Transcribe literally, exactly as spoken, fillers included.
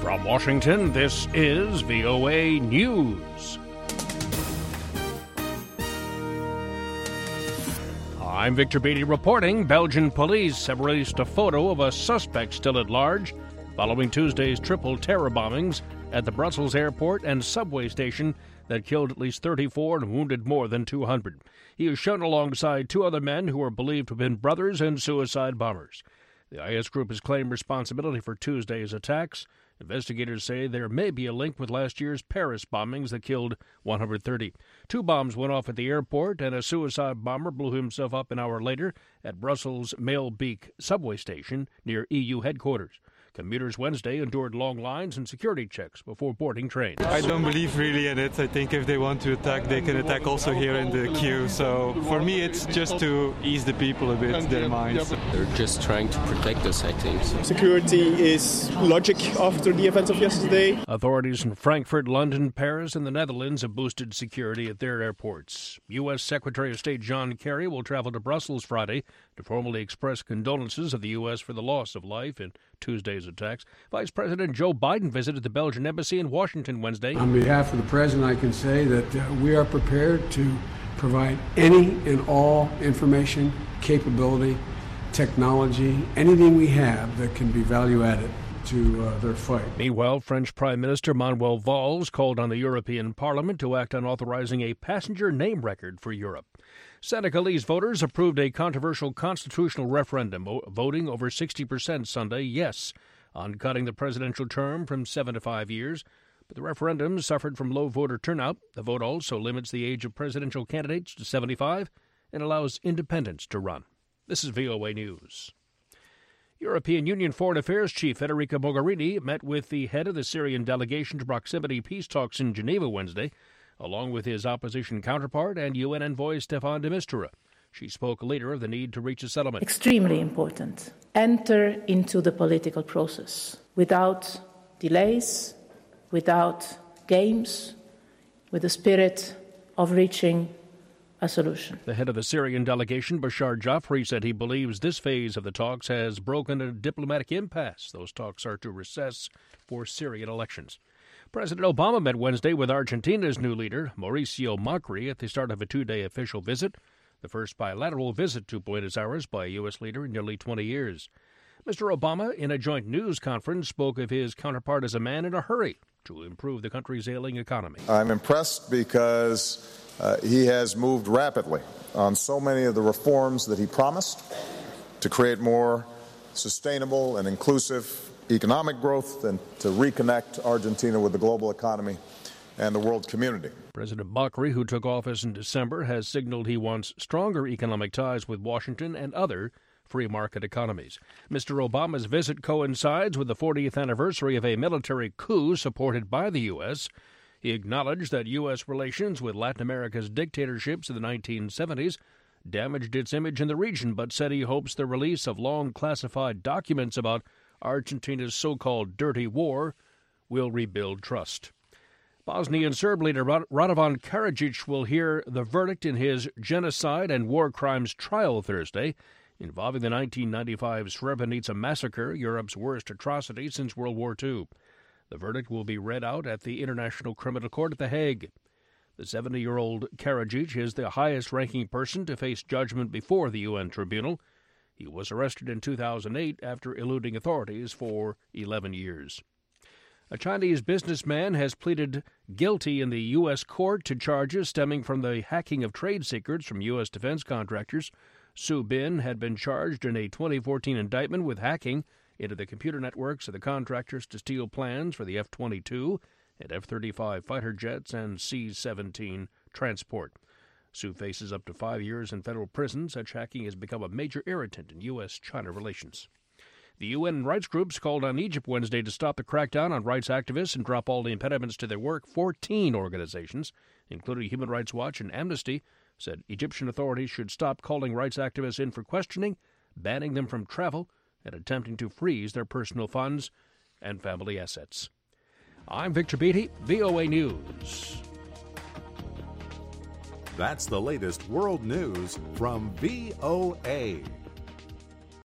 From Washington, this is V O A News. I'm Victor Beatty reporting. Belgian police have released a photo of a suspect still at large following Tuesday's triple terror bombings at the Brussels airport and subway station that killed at least thirty-four and wounded more than two hundred. He is shown alongside two other men who are believed to have been brothers and suicide bombers. The I S group has claimed responsibility for Tuesday's attacks. Investigators say there may be a link with last year's Paris bombings that killed one hundred thirty. Two bombs went off at the airport, and a suicide bomber blew himself up an hour later at Brussels' Maelbeek subway station near E U headquarters. Commuters Wednesday endured long lines and security checks before boarding trains. I don't believe really in it. I think if they want to attack, they can attack also here in the queue. So for me, it's just to ease the people a bit, their minds. They're just trying to protect us, I think. So. Security is logic after the events of yesterday. Authorities in Frankfurt, London, Paris, and the Netherlands have boosted security at their airports. U S. Secretary of State John Kerry will travel to Brussels Friday to formally express condolences of the U S for the loss of life in Tuesday's attacks. Vice President Joe Biden visited the Belgian embassy in Washington Wednesday. On behalf of the President, I can say that uh, we are prepared to provide any and all information, capability, technology, anything we have that can be value-added to uh, their fight. Meanwhile, French Prime Minister Manuel Valls called on the European Parliament to act on authorizing a passenger name record for Europe. Senegalese voters approved a controversial constitutional referendum, voting over sixty percent Sunday yes on cutting the presidential term from seven to five years. But the referendum suffered from low voter turnout. The vote also limits the age of presidential candidates to seventy-five and allows independents to run. This is V O A News. European Union Foreign Affairs Chief Federica Mogherini met with the head of the Syrian delegation to proximity peace talks in Geneva Wednesday, along with his opposition counterpart and U N envoy Staffan de Mistura. She spoke later of the need to reach a settlement. Extremely important. Enter into the political process without delays, without games, with the spirit of reaching a solution. The head of the Syrian delegation, Bashar Jafri, said he believes this phase of the talks has broken a diplomatic impasse. Those talks are to recess for Syrian elections. President Obama met Wednesday with Argentina's new leader, Mauricio Macri, at the start of a two-day official visit, the first bilateral visit to Buenos Aires by a U S leader in nearly twenty years. Mister Obama, in a joint news conference, spoke of his counterpart as a man in a hurry to improve the country's ailing economy. I'm impressed because uh, he has moved rapidly on so many of the reforms that he promised to create more sustainable and inclusive economic growth and to reconnect Argentina with the global economy and the world community. President Macri, who took office in December, has signaled he wants stronger economic ties with Washington and other free market economies. Mister Obama's visit coincides with the fortieth anniversary of a military coup supported by the U S. He acknowledged that U S relations with Latin America's dictatorships in the nineteen seventies damaged its image in the region, but said he hopes the release of long classified documents about Argentina's so-called dirty war will rebuild trust. Bosnian Serb leader Radovan Karadzic will hear the verdict in his genocide and war crimes trial Thursday, involving the nineteen ninety-five Srebrenica massacre, Europe's worst atrocity since World War Two. The verdict will be read out at the International Criminal Court at The Hague. The seventy-year-old Karadzic is the highest-ranking person to face judgment before the U N tribunal. He was arrested in two thousand eight after eluding authorities for eleven years. A Chinese businessman has pleaded guilty in the U S court to charges stemming from the hacking of trade secrets from U S defense contractors. Su Bin had been charged in a twenty fourteen indictment with hacking into the computer networks of the contractors to steal plans for the F twenty-two and F thirty-five fighter jets and C seventeen transport. Su faces up to five years in federal prison. Such hacking has become a major irritant in U S China relations. The U N rights groups called on Egypt Wednesday to stop the crackdown on rights activists and drop all the impediments to their work. Fourteen organizations, including Human Rights Watch and Amnesty, said Egyptian authorities should stop calling rights activists in for questioning, banning them from travel, and attempting to freeze their personal funds and family assets. I'm Victor Beatty, V O A News. That's the latest world news from V O A.